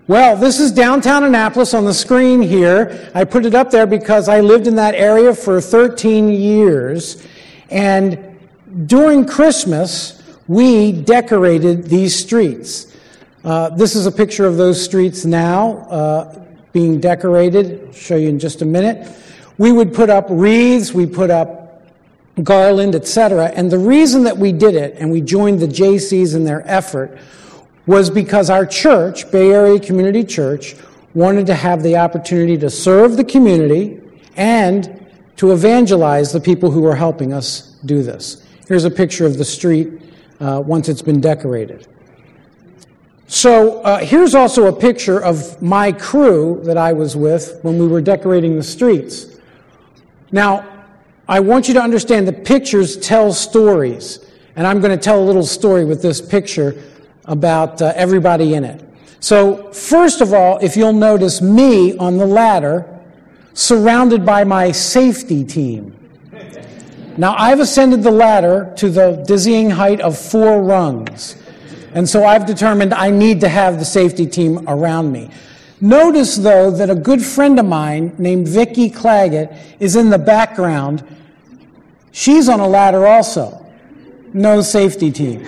Well, this is downtown Annapolis on the screen here. I put it up there because I lived in that area for 13 years. And during Christmas, we decorated these streets. This is a picture of those streets now being decorated. I'll show you in just a minute. We would put up wreaths, we put up garland, etc. And the reason that we did it, and we joined the JCs in their effort, was because our church, Bay Area Community Church, wanted to have the opportunity to serve the community and to evangelize the people who were helping us do this. Here's a picture of the street once it's been decorated. So here's also a picture of my crew that I was with when we were decorating the streets. Now, I want you to understand that pictures tell stories, and I'm going to tell a little story with this picture about everybody in it. So, first of all, if you'll notice me on the ladder, surrounded by my safety team. Now, I've ascended the ladder to the dizzying height of 4 rungs, and so I've determined I need to have the safety team around me. Notice, though, that a good friend of mine named Vicki Claggett is in the background. She's on a ladder also. No safety team.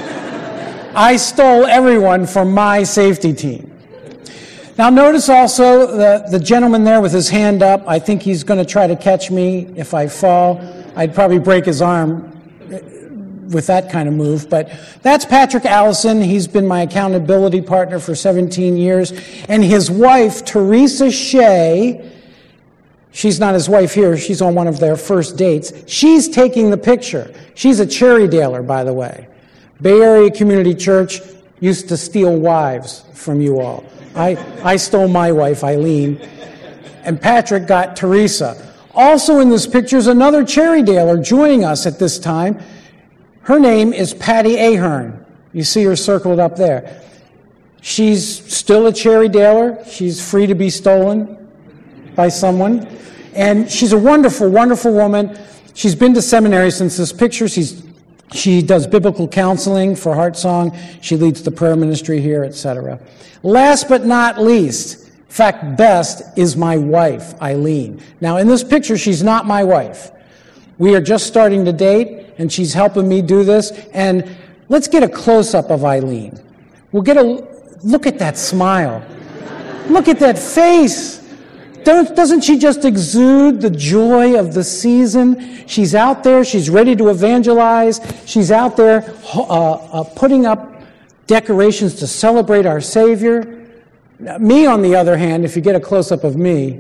I stole everyone from my safety team. Now notice also the gentleman there with his hand up. I think he's going to try to catch me if I fall. I'd probably break his arm with that kind of move. But that's Patrick Allison. He's been my accountability partner for 17 years. And his wife, Teresa Shea, she's not his wife here. She's on one of their first dates. She's taking the picture. She's a cherry dealer, by the way. Bay Area Community Church used to steal wives from you all. I stole my wife, Eileen, and Patrick got Teresa. Also in this picture is another cherry dealer joining us at this time. Her name is Patty Ahern. You see her circled up there. She's still a cherry dealer. She's free to be stolen by someone. And she's a wonderful, wonderful woman. She's been to seminary since this picture. She does biblical counseling for Heartsong. She leads the prayer ministry here, etc. Last but not least, in fact, best, is my wife, Eileen. Now, in this picture, she's not my wife. We are just starting to date, and she's helping me do this. And let's get a close-up of Eileen. We'll get a look at that smile. Look at that face. Doesn't she just exude the joy of the season? She's out there. She's ready to evangelize. She's out there putting up decorations to celebrate our Savior. Me, on the other hand, if you get a close-up of me,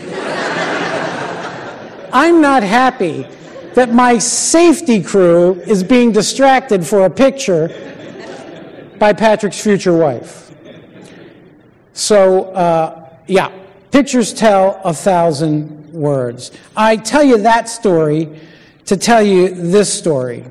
I'm not happy that my safety crew is being distracted for a picture by Patrick's future wife. So, yeah. Pictures tell 1,000 words. I tell you that story to tell you this story.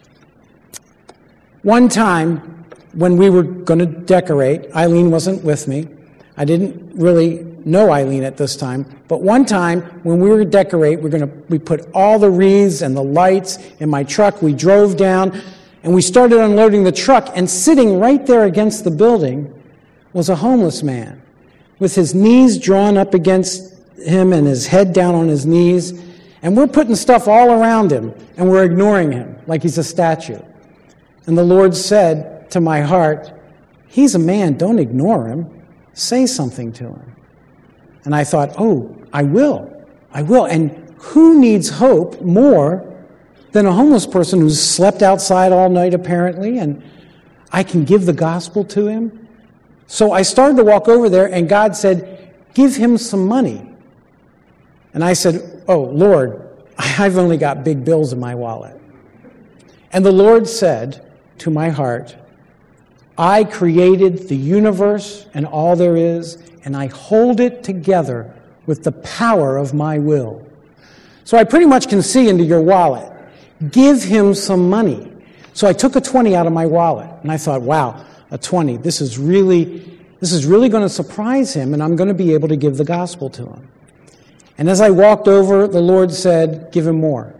One time, when we were going to decorate, Eileen wasn't with me. I didn't really know Eileen at this time. But one time, when we were going to decorate, we put all the wreaths and the lights in my truck. We drove down, and we started unloading the truck. And sitting right there against the building was a homeless man, with his knees drawn up against him and his head down on his knees. And we're putting stuff all around him, and we're ignoring him like he's a statue. And the Lord said to my heart, he's a man, don't ignore him. Say something to him. And I thought, oh, I will. And who needs hope more than a homeless person who's slept outside all night apparently, and I can give the gospel to him? So I started to walk over there, and God said, give him some money. And I said, oh, Lord, I've only got big bills in my wallet. And the Lord said to my heart, I created the universe and all there is, and I hold it together with the power of my will. So I pretty much can see into your wallet. Give him some money. So I took a 20 out of my wallet, and I thought, wow, a 20. This is really going to surprise him, and I'm going to be able to give the gospel to him. And as I walked over, the Lord said, give him more.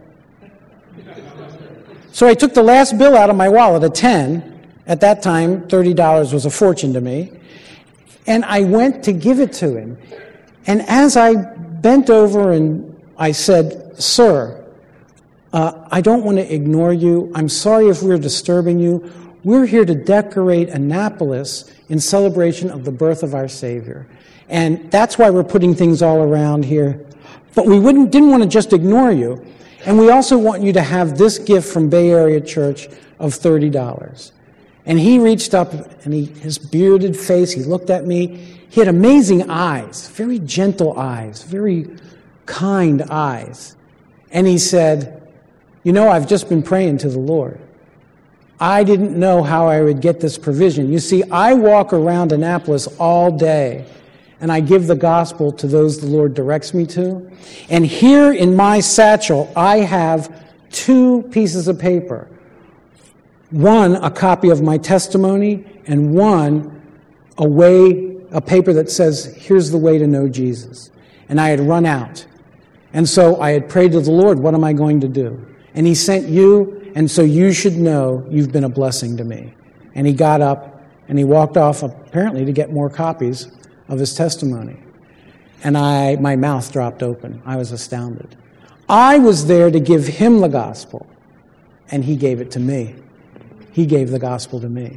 So I took the last bill out of my wallet, a 10. At that time, $30 was a fortune to me. And I went to give it to him. And as I bent over and I said, "Sir, I don't want to ignore you. I'm sorry if we're disturbing you. We're here to decorate Annapolis in celebration of the birth of our Savior. And that's why we're putting things all around here. But we didn't want to just ignore you. And we also want you to have this gift from Bay Area Church of $30. And he reached up, and his bearded face, he looked at me. He had amazing eyes, very gentle eyes, very kind eyes. And he said, "You know, I've just been praying to the Lord. I didn't know how I would get this provision. You see, I walk around Annapolis all day, and I give the gospel to those the Lord directs me to. And here in my satchel, I have 2 pieces of paper. One, a copy of my testimony, and one, a paper that says, 'Here's the way to know Jesus.' And I had run out. And so I had prayed to the Lord, what am I going to do? And he sent you, and so you should know you've been a blessing to me." And he got up, and he walked off, apparently to get more copies of his testimony. And my mouth dropped open. I was astounded. I was there to give him the gospel, and he gave it to me. He gave the gospel to me.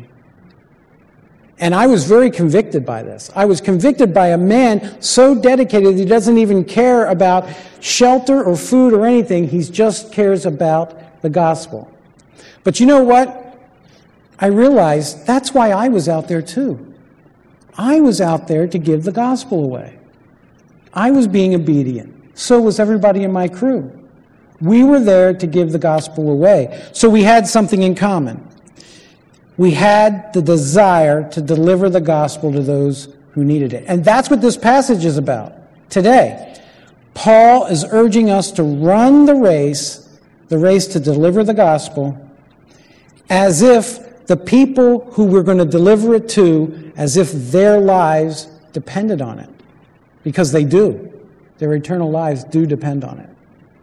And I was very convicted by this. I was convicted by a man so dedicated that he doesn't even care about shelter or food or anything. He just cares about the gospel. But you know what? I realized that's why I was out there too. I was out there to give the gospel away. I was being obedient. So was everybody in my crew. We were there to give the gospel away. So we had something in common. We had the desire to deliver the gospel to those who needed it. And that's what this passage is about today. Paul is urging us to run the race to deliver the gospel, as if the people who we're going to deliver it to, as if their lives depended on it. Because they do. Their eternal lives do depend on it.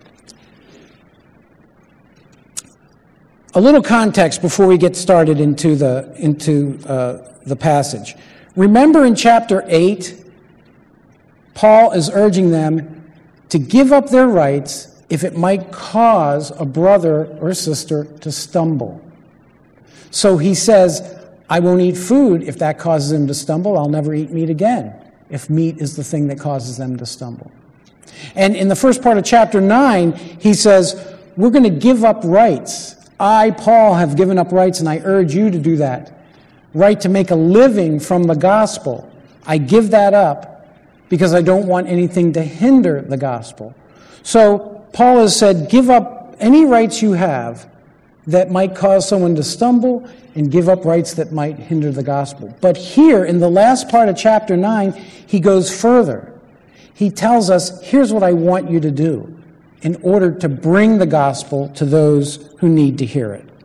A little context before we get started into the passage. Remember in chapter 8, Paul is urging them to give up their rights if it might cause a brother or sister to stumble. So he says, I won't eat food if that causes them to stumble. I'll never eat meat again if meat is the thing that causes them to stumble. And in the first part of chapter 9, he says, we're going to give up rights. I, Paul, have given up rights, and I urge you to do that. Right to make a living from the gospel. I give that up because I don't want anything to hinder the gospel. So Paul has said, give up any rights you have that might cause someone to stumble, and give up rights that might hinder the gospel. But here, in the last part of chapter 9, he goes further. He tells us, here's what I want you to do in order to bring the gospel to those who need to hear it.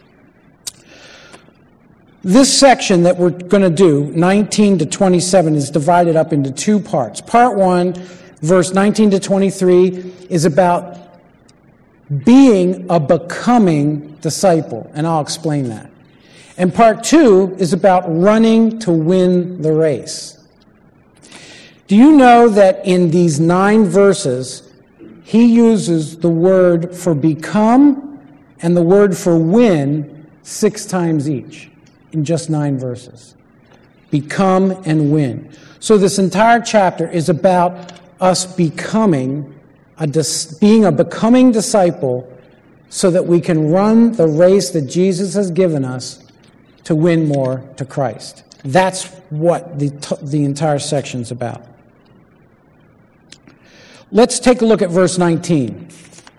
This section that we're going to do, 19 to 27, is divided up into 2 parts. Part 1, verse 19 to 23, is about being a becoming disciple, and I'll explain that. And part 2 is about running to win the race. Do you know that in these 9 verses, he uses the word for become and the word for win 6 times each in just 9 verses? Become and win. So this entire chapter is about us becoming being a becoming disciple so that we can run the race that Jesus has given us to win more to Christ. That's what the entire section's about. Let's take a look at verse 19.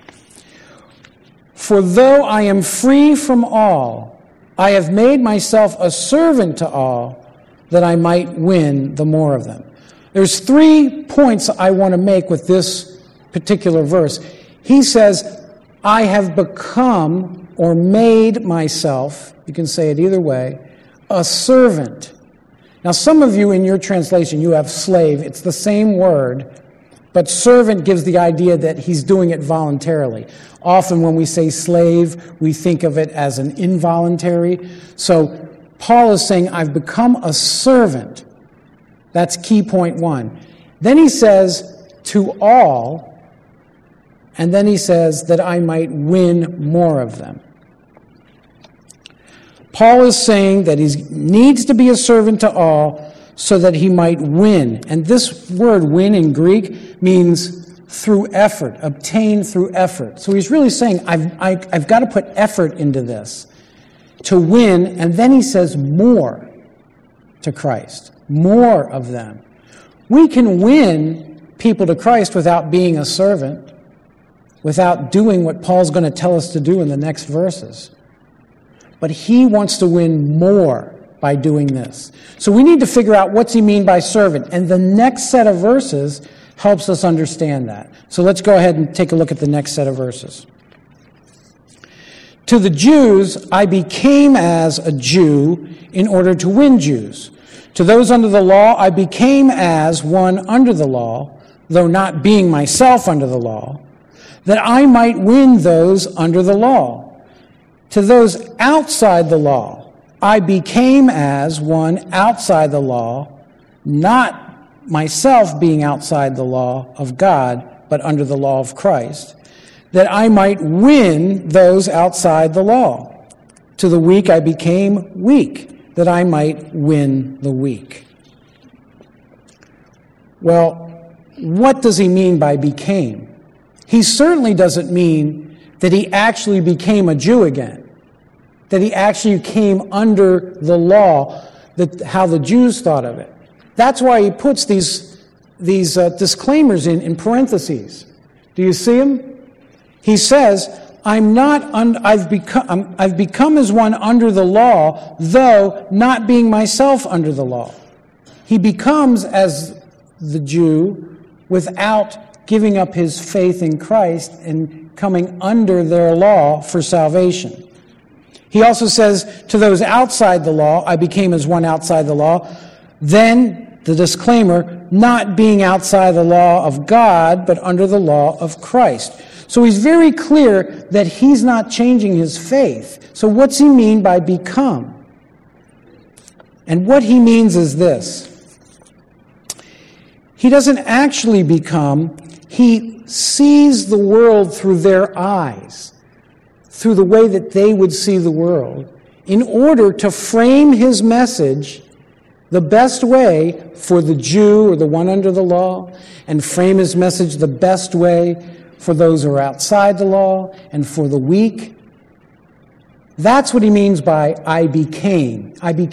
For though I am free from all, I have made myself a servant to all, that I might win the more of them. There's 3 points I want to make with this particular verse. He says, I have become or made myself, you can say it either way, a servant. Now, some of you in your translation, you have slave. It's the same word, but servant gives the idea that he's doing it voluntarily. Often when we say slave, we think of it as an involuntary. So Paul is saying, I've become a servant That's key point one. Then he says, to all, and then he says that I might win more of them. Paul is saying that he needs to be a servant to all so that he might win. And this word win in Greek means through effort, obtain through effort. So he's really saying, I've got to put effort into this to win. And then he says more to Christ, more of them. We can win people to Christ without being a servant, without doing what Paul's going to tell us to do in the next verses. But he wants to win more by doing this. So we need to figure out what's he mean by servant. And the next set of verses helps us understand that. So let's go ahead and take a look at the next set of verses. To the Jews, I became as a Jew in order to win Jews. To those under the law, I became as one under the law, though not being myself under the law, that I might win those under the law. To those outside the law, I became as one outside the law, not myself being outside the law of God, but under the law of Christ, that I might win those outside the law. To the weak I became weak, that I might win the weak. Well, what does he mean by became? He certainly doesn't mean that he actually became a Jew again, that he actually came under the law, how the Jews thought of it. That's why he puts these disclaimers in parentheses. Do you see them? He says, I've become as one under the law, though not being myself under the law. He becomes as the Jew without giving up his faith in Christ and coming under their law for salvation. He also says, to those outside the law, I became as one outside the law. Then, the disclaimer, not being outside the law of God, but under the law of Christ. So he's very clear that he's not changing his faith. So what's he mean by become? And what he means is this. He doesn't actually become, he sees the world through their eyes, through the way that they would see the world, in order to frame his message the best way for the Jew or the one under the law, and frame his message the best way for those who are outside the law and for the weak. That's what he means by I became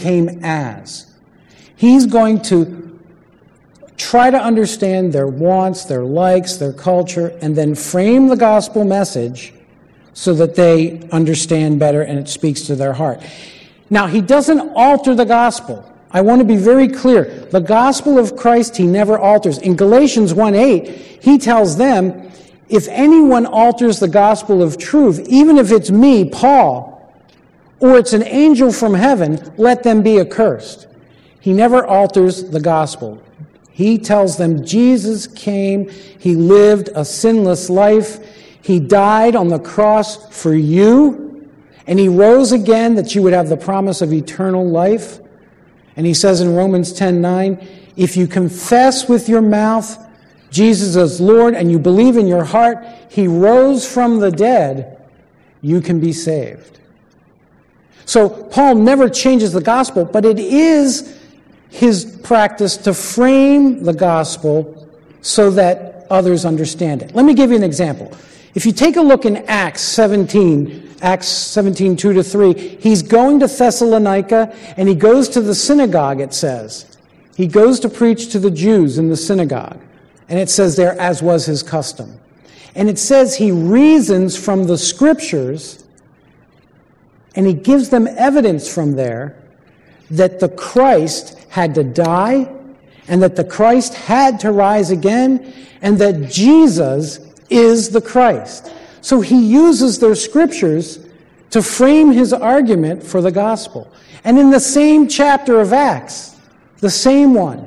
as. He's going to try to understand their wants, their likes, their culture, and then frame the gospel message so that they understand better and it speaks to their heart. Now, he doesn't alter the gospel. I want to be very clear. The gospel of Christ, he never alters. In Galatians 1:8, he tells them, if anyone alters the gospel of truth, even if it's me, Paul, or it's an angel from heaven, let them be accursed. He never alters the gospel. He tells them Jesus came, he lived a sinless life, he died on the cross for you, and he rose again that you would have the promise of eternal life. And he says in Romans 10:9, if you confess with your mouth Jesus as Lord and you believe in your heart he rose from the dead, you can be saved. So Paul never changes the gospel, but it is his practice to frame the gospel so that others understand it. Let me give you an example. If you take a look in Acts 17, 2-3, he's going to Thessalonica and he goes to the synagogue, it says. He goes to preach to the Jews in the synagogue. And it says there, as was his custom. And it says he reasons from the scriptures and he gives them evidence from there that the Christ had to die and that the Christ had to rise again and that Jesus is the Christ. So he uses their scriptures to frame his argument for the gospel. And in the same chapter of Acts, the same one,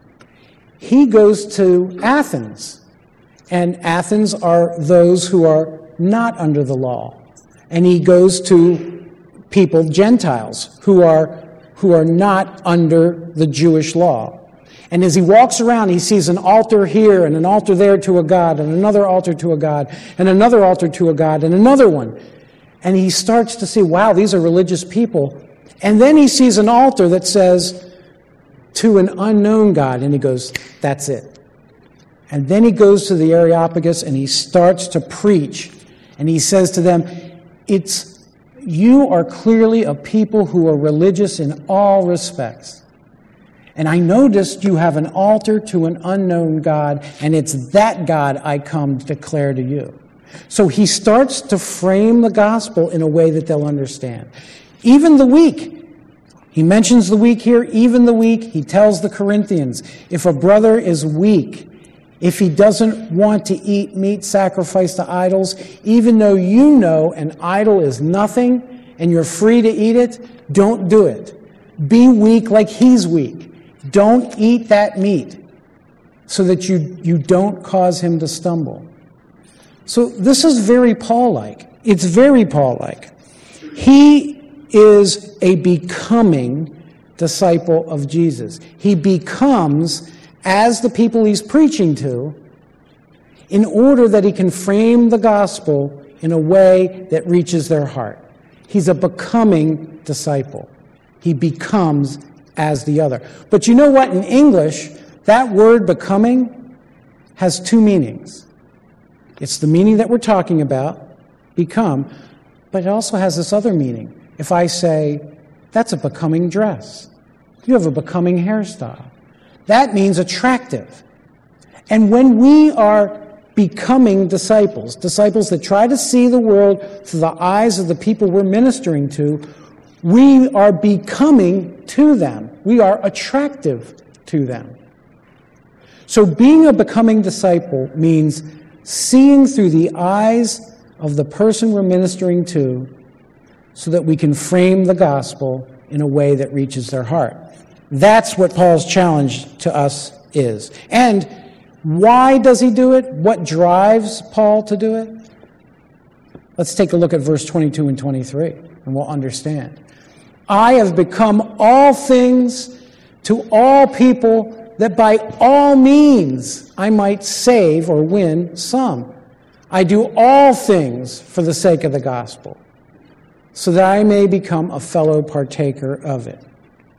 he goes to Athens. And Athens are those who are not under the law. And he goes to people, Gentiles, who are not under the Jewish law. And as he walks around, he sees an altar here and an altar there to a god, and another altar to a god, and another altar to a god, and another one. And he starts to see, wow, these are religious people. And then he sees an altar that says, to an unknown God, and he goes, that's it. And then he goes to the Areopagus and he starts to preach. And he says to them, you are clearly a people who are religious in all respects. And I noticed you have an altar to an unknown God, and it's that God I come to declare to you. So he starts to frame the gospel in a way that they'll understand. Even the weak. He mentions the weak here. Even the weak, he tells the Corinthians, if a brother is weak, if he doesn't want to eat meat sacrificed to idols, even though you know an idol is nothing and you're free to eat it, don't do it. Be weak like he's weak. Don't eat that meat so that you don't cause him to stumble. So this is very Paul-like. It's very Paul-like. He is a becoming disciple of Jesus. He becomes as the people he's preaching to in order that he can frame the gospel in a way that reaches their heart. He's a becoming disciple. He becomes as the other. But you know what? In English, that word becoming has two meanings. It's the meaning that we're talking about, become, but it also has this other meaning. If I say, that's a becoming dress, you have a becoming hairstyle, that means attractive. And when we are becoming disciples that try to see the world through the eyes of the people we're ministering to, we are becoming to them. We are attractive to them. So being a becoming disciple means seeing through the eyes of the person we're ministering to so that we can frame the gospel in a way that reaches their heart. That's what Paul's challenge to us is. And why does he do it? What drives Paul to do it? Let's take a look at verse 22 and 23, and we'll understand. I have become all things to all people, that by all means I might save or win some. I do all things for the sake of the gospel, so that I may become a fellow partaker of it.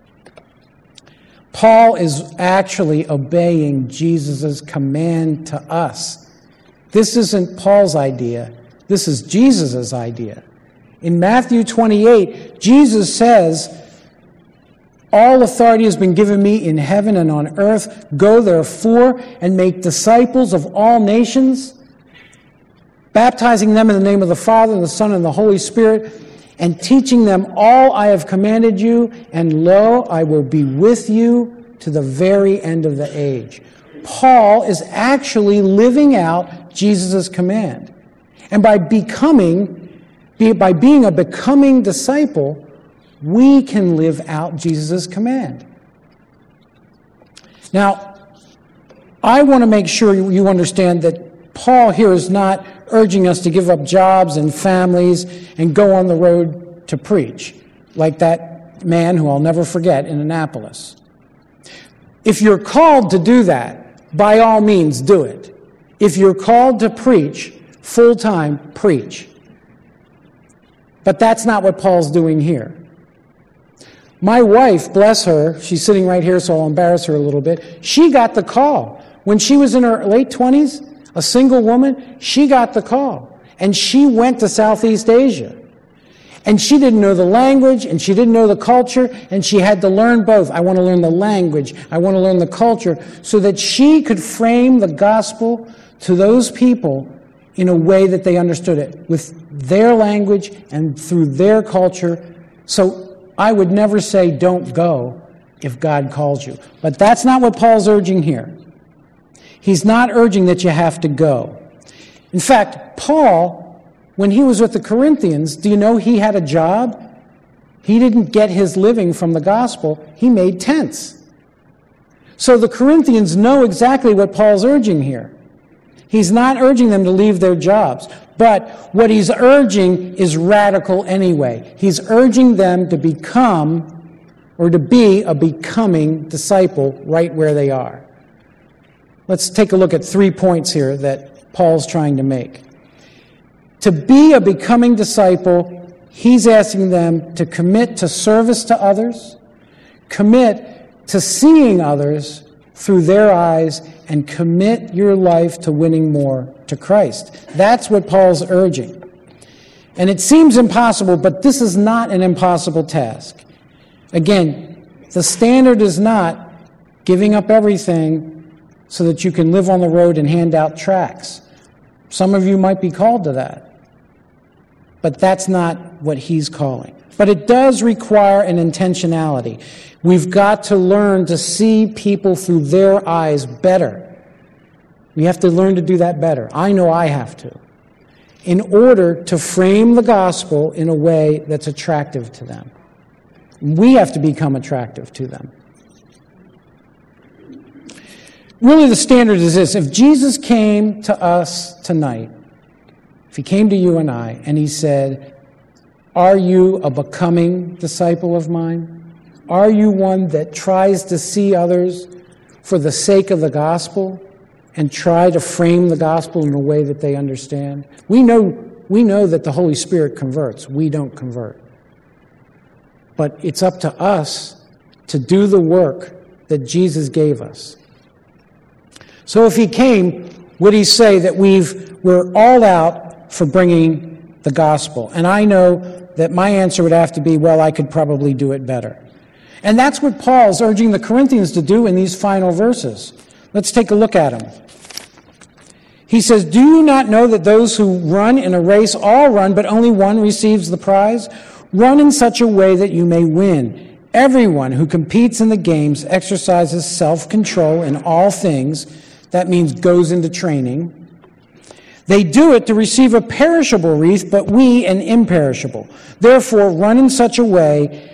Paul is actually obeying Jesus' command to us. This isn't Paul's idea. This is Jesus' idea. In Matthew 28, Jesus says, all authority has been given me in heaven and on earth. Go therefore and make disciples of all nations, baptizing them in the name of the Father and the Son and the Holy Spirit, and teaching them all I have commanded you, and lo, I will be with you to the very end of the age. Paul is actually living out Jesus' command. And by being a becoming disciple, we can live out Jesus' command. Now, I want to make sure you understand that Paul here is not urging us to give up jobs and families and go on the road to preach, like that man who I'll never forget in Annapolis. If you're called to do that, by all means do it. If you're called to preach full-time, preach. But that's not what Paul's doing here. My wife, bless her, she's sitting right here, so I'll embarrass her a little bit. She got the call. When she was in her late 20s, a single woman, she got the call. And she went to Southeast Asia. And she didn't know the language, and she didn't know the culture, and she had to learn both. I want to learn the language, I want to learn the culture, so that she could frame the gospel to those people in a way that they understood it, with their language and through their culture. So I would never say don't go if God calls you. But that's not what Paul's urging here. He's not urging that you have to go. In fact, Paul, when he was with the Corinthians, do you know he had a job? He didn't get his living from the gospel. He made tents. So the Corinthians know exactly what Paul's urging here. He's not urging them to leave their jobs. But what he's urging is radical anyway. He's urging them to become or to be a becoming disciple right where they are. Let's take a look at 3 points here that Paul's trying to make. To be a becoming disciple, he's asking them to commit to service to others, commit to seeing others through their eyes, and commit your life to winning more to Christ. That's what Paul's urging. And it seems impossible, but this is not an impossible task. Again, the standard is not giving up everything so that you can live on the road and hand out tracts. Some of you might be called to that. But that's not what he's calling. But it does require an intentionality. We've got to learn to see people through their eyes better. We have to learn to do that better. I know I have to. In order to frame the gospel in a way that's attractive to them. We have to become attractive to them. Really, the standard is this. If Jesus came to us tonight, if he came to you and I, and he said, are you a becoming disciple of mine? Are you one that tries to see others for the sake of the gospel and try to frame the gospel in a way that they understand? We know that the Holy Spirit converts. We don't convert. But it's up to us to do the work that Jesus gave us. So if he came, would he say that we're all out for bringing the gospel? And I know that my answer would have to be, well, I could probably do it better. And that's what Paul's urging the Corinthians to do in these final verses. Let's take a look at them. He says, do you not know that those who run in a race all run, but only one receives the prize? Run in such a way that you may win. Everyone who competes in the games exercises self-control in all things. That means goes into training. They do it to receive a perishable wreath, but we an imperishable. Therefore, I run in such a way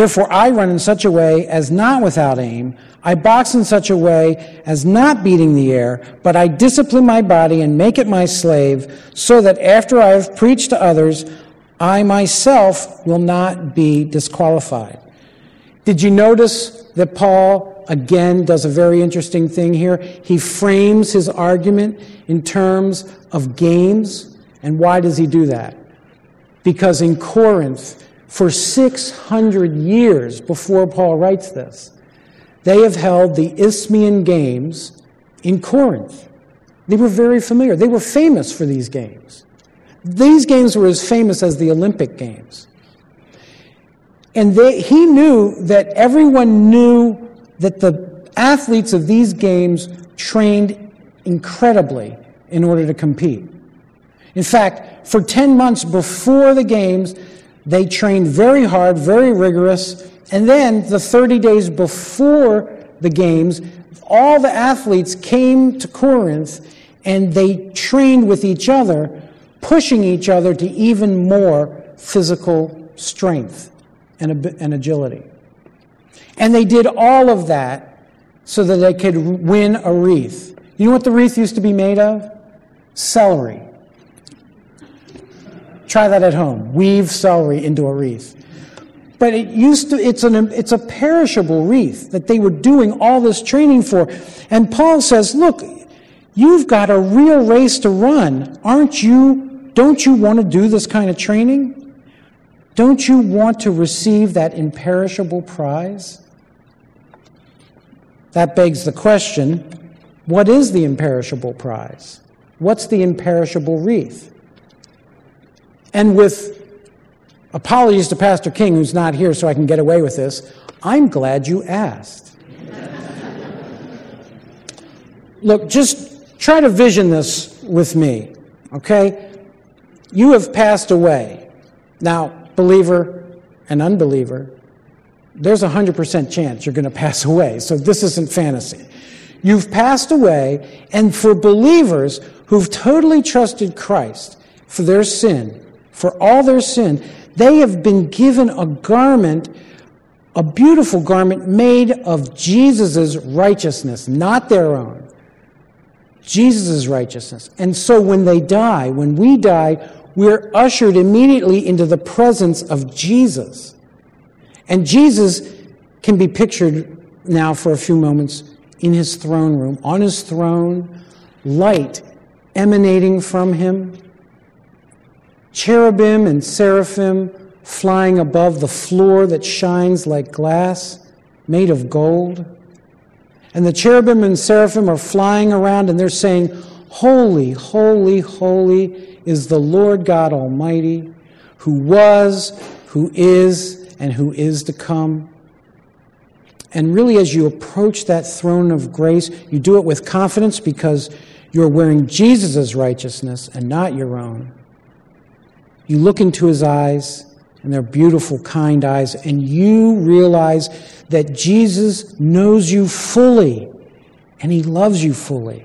as not without aim. I box in such a way as not beating the air, but I discipline my body and make it my slave, so that after I have preached to others, I myself will not be disqualified. Did you notice that Paul, again, does a very interesting thing here? He frames his argument in terms of games. And why does he do that? Because in Corinth, for 600 years before Paul writes this, they have held the Isthmian Games in Corinth. They were very familiar. They were famous for these games. These games were as famous as the Olympic Games. And he knew that everyone knew that the athletes of these games trained incredibly in order to compete. In fact, for 10 months before the games, they trained very hard, very rigorous, and then the 30 days before the games, all the athletes came to Corinth and they trained with each other, pushing each other to even more physical strength and agility. And they did all of that so that they could win a wreath. You know what the wreath used to be made of? Celery. Try that at home. Weave celery into a wreath. But it's a perishable wreath that they were doing all this training for. And Paul says, look, you've got a real race to run. Don't you want to do this kind of training? Don't you want to receive that imperishable prize? That begs the question, what is the imperishable prize? What's the imperishable wreath? And with apologies to Pastor King, who's not here so I can get away with this, I'm glad you asked. Look, just try to vision this with me, okay? You have passed away. Now, believer and unbeliever, there's a 100% chance you're going to pass away, so this isn't fantasy. You've passed away, and for believers who've totally trusted Christ for their sin, for all their sin, they have been given a garment, a beautiful garment made of Jesus' righteousness, not their own. Jesus' righteousness. And so when we die, we're ushered immediately into the presence of Jesus. And Jesus can be pictured now for a few moments in his throne room. On his throne, light emanating from him, cherubim and seraphim flying above the floor that shines like glass made of gold. And the cherubim and seraphim are flying around and they're saying, "Holy, holy, holy is the Lord God Almighty, who was, who is, and who is to come." And really, as you approach that throne of grace, you do it with confidence because you're wearing Jesus' righteousness and not your own. You look into his eyes, and they're beautiful, kind eyes, and you realize that Jesus knows you fully, and he loves you fully.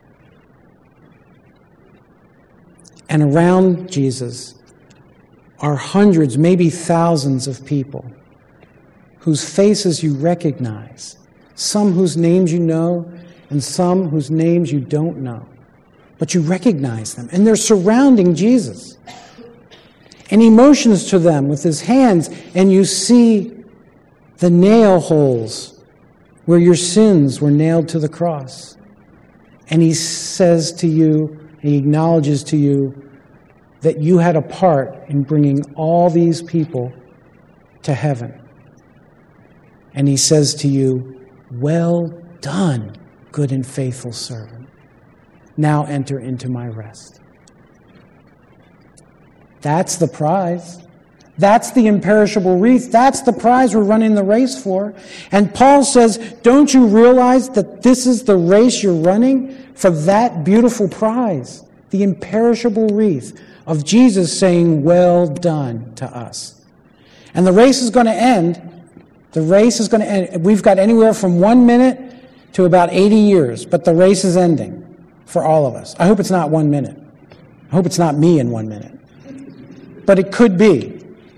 And around Jesus are hundreds, maybe thousands of people whose faces you recognize, some whose names you know, and some whose names you don't know. But you recognize them, and they're surrounding Jesus. And he motions to them with his hands, and you see the nail holes where your sins were nailed to the cross. And he says to you, he acknowledges to you that you had a part in bringing all these people to heaven. And he says to you, "Well done, good and faithful servant. Now enter into my rest." That's the prize. That's the imperishable wreath. That's the prize we're running the race for. And Paul says, don't you realize that this is the race you're running for that beautiful prize? The imperishable wreath of Jesus saying, "Well done" to us. And the race is going to end. The race is going to end. We've got anywhere from 1 minute to about 80 years, but the race is ending for all of us. I hope it's not 1 minute. I hope it's not me in 1 minute. But it could be.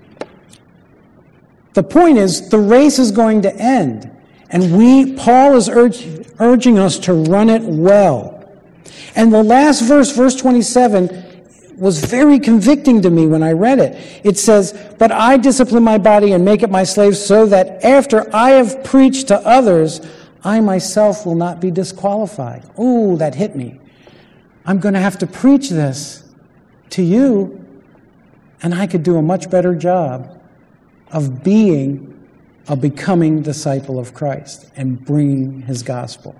The point is, the race is going to end. And Paul is urging us to run it well. And the last verse, verse 27, was very convicting to me when I read it. It says, "But I discipline my body and make it my slave so that after I have preached to others, I myself will not be disqualified." Ooh, that hit me. I'm going to have to preach this to you, and I could do a much better job of being a becoming disciple of Christ and bringing his gospel.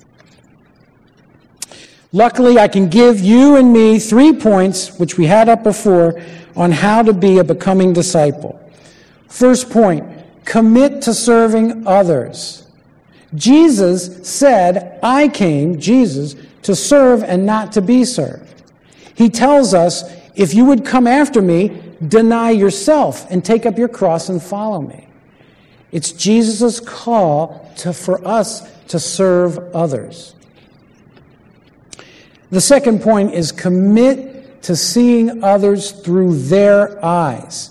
Luckily, I can give you and me 3 points, which we had up before, on how to be a becoming disciple. First point, commit to serving others. Jesus said, "I came," Jesus, "to serve and not to be served." He tells us, if you would come after me, deny yourself and take up your cross and follow me. It's Jesus' call for us to serve others. The second point is commit to seeing others through their eyes.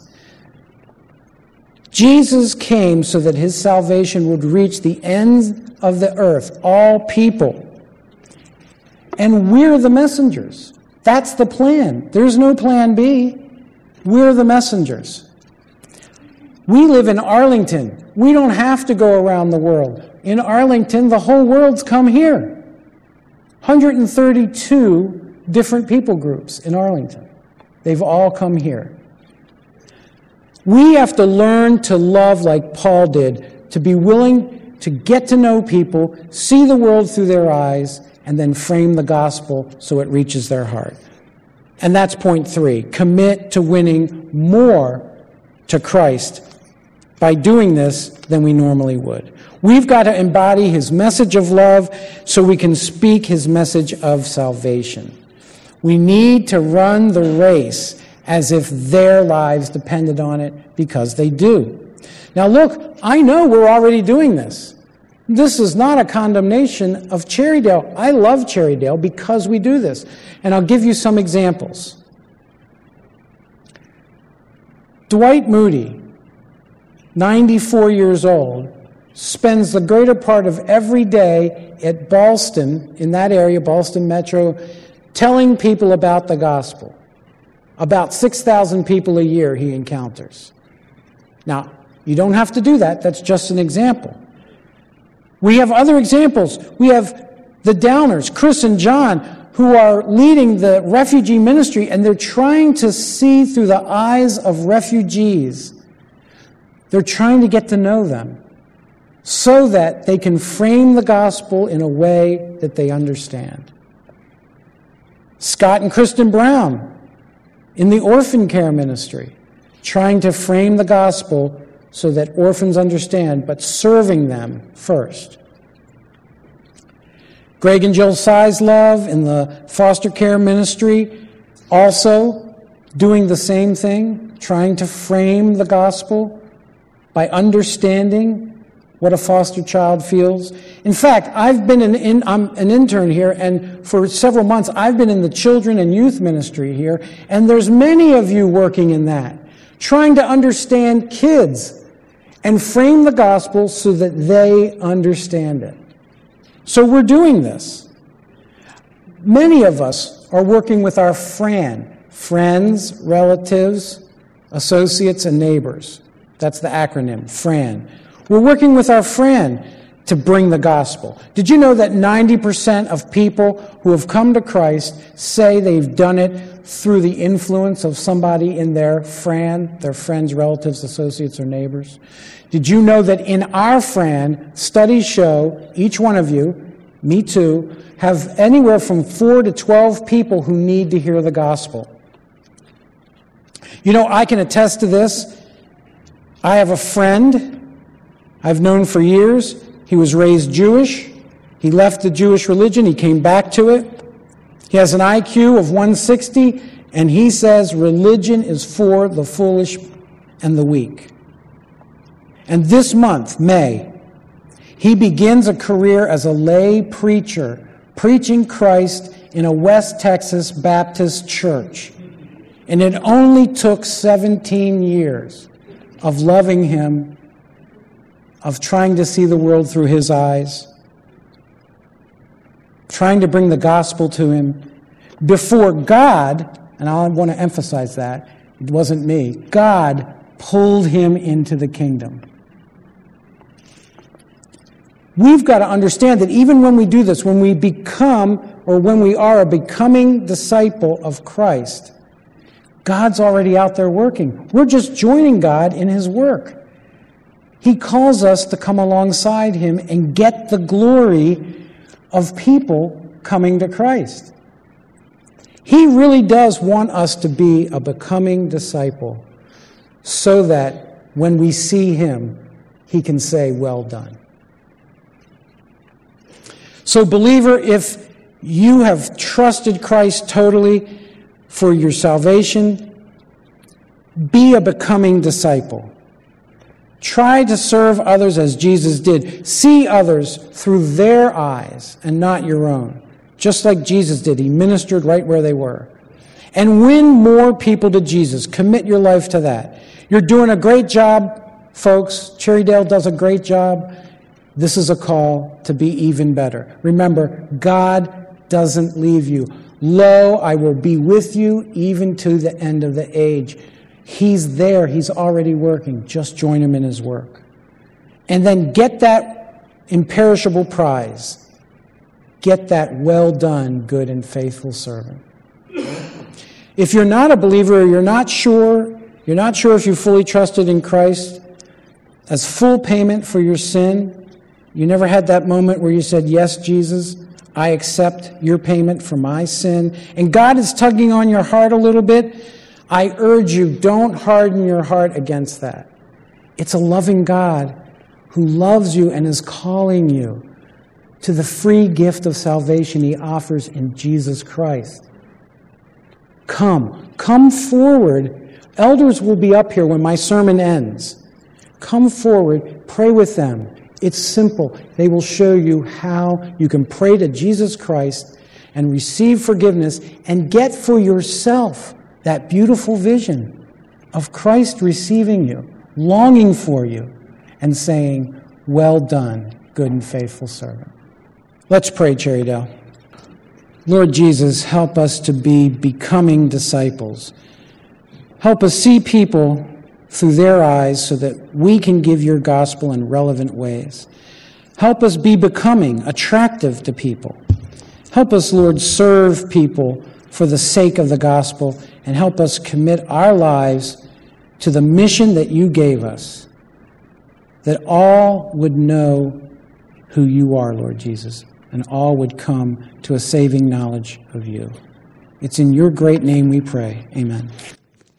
Jesus came so that his salvation would reach the ends of the earth, all people. And we're the messengers. That's the plan. There's no plan B. We're the messengers. We live in Arlington. We don't have to go around the world. In Arlington, the whole world's come here. 132 different people groups in Arlington. They've all come here. We have to learn to love like Paul did, to be willing to get to know people, see the world through their eyes, and then frame the gospel so it reaches their heart. And that's point 3. Commit to winning more to Christ by doing this than we normally would. We've got to embody his message of love so we can speak his message of salvation. We need to run the race as if their lives depended on it, because they do. Now look, I know we're already doing this. This is not a condemnation of Cherrydale. I love Cherrydale because we do this. And I'll give you some examples. Dwight Moody, 94 years old, spends the greater part of every day at Ballston, in that area, Ballston Metro, telling people about the gospel. About 6,000 people a year he encounters. Now, You don't have to do that. That's just an example. We have other examples. We have the Downers, Chris and John, who are leading the refugee ministry, and they're trying to see through the eyes of refugees. They're trying to get to know them so that they can frame the gospel in a way that they understand. Scott and Kristen Brown in the orphan care ministry, trying to frame the gospel so that orphans understand, but serving them first. Greg and Jill Sizlove in the foster care ministry, also doing the same thing, trying to frame the gospel by understanding what a foster child feels. In fact, I'm an intern here, and for several months I've been in the children and youth ministry here, and there's many of you working in that, trying to understand kids and frame the gospel so that they understand it. So we're doing this. Many of us are working with our friends, relatives, associates, and neighbors. That's the acronym, FRAN. We're working with our FRAN to bring the gospel. Did you know that 90% of people who have come to Christ say they've done it through the influence of somebody in their FRAN, their friends, relatives, associates, or neighbors? Did you know that in our FRAN, studies show each one of you, me too, have anywhere from 4 to 12 people who need to hear the gospel? You know, I can attest to this. I have a friend I've known for years. He was raised Jewish. He left the Jewish religion. He came back to it. He has an IQ of 160, and he says religion is for the foolish and the weak. And this month, May, he begins a career as a lay preacher, preaching Christ in a West Texas Baptist church. And it only took 17 years of loving him, of trying to see the world through his eyes, trying to bring the gospel to him, before God, and I want to emphasize that, it wasn't me, God pulled him into the kingdom. We've got to understand that even when we do this, when we become, or when we are a becoming disciple of Christ, God's already out there working. We're just joining God in his work. He calls us to come alongside him and get the glory of people coming to Christ. He really does want us to be a becoming disciple so that when we see him, he can say, "Well done." So, believer, if you have trusted Christ totally for your salvation, be a becoming disciple. Try to serve others as Jesus did. See others through their eyes and not your own. Just like Jesus did. He ministered right where they were. And win more people to Jesus. Commit your life to that. You're doing a great job, folks. Cherrydale does a great job. This is a call to be even better. Remember, God doesn't leave you. Lo, I will be with you even to the end of the age. He's there. He's already working. Just join him in his work. And then get that imperishable prize. Get that well done, good and faithful servant. If you're not a believer, or you're not sure if you fully trusted in Christ as full payment for your sin, you never had that moment where you said, "Yes, Jesus, I accept your payment for my sin," and God is tugging on your heart a little bit, I urge you, don't harden your heart against that. It's a loving God who loves you and is calling you to the free gift of salvation he offers in Jesus Christ. Come forward. Elders will be up here when my sermon ends. Come forward, pray with them. It's simple. They will show you how you can pray to Jesus Christ and receive forgiveness and get for yourself that beautiful vision of Christ receiving you, longing for you, and saying, "Well done, good and faithful servant." Let's pray, Cherrydale. Lord Jesus, help us to be becoming disciples. Help us see people through their eyes so that we can give your gospel in relevant ways. Help us be becoming, attractive to people. Help us, Lord, serve people for the sake of the gospel, and help us commit our lives to the mission that you gave us, that all would know who you are, Lord Jesus, and all would come to a saving knowledge of you. It's in your great name we pray. Amen.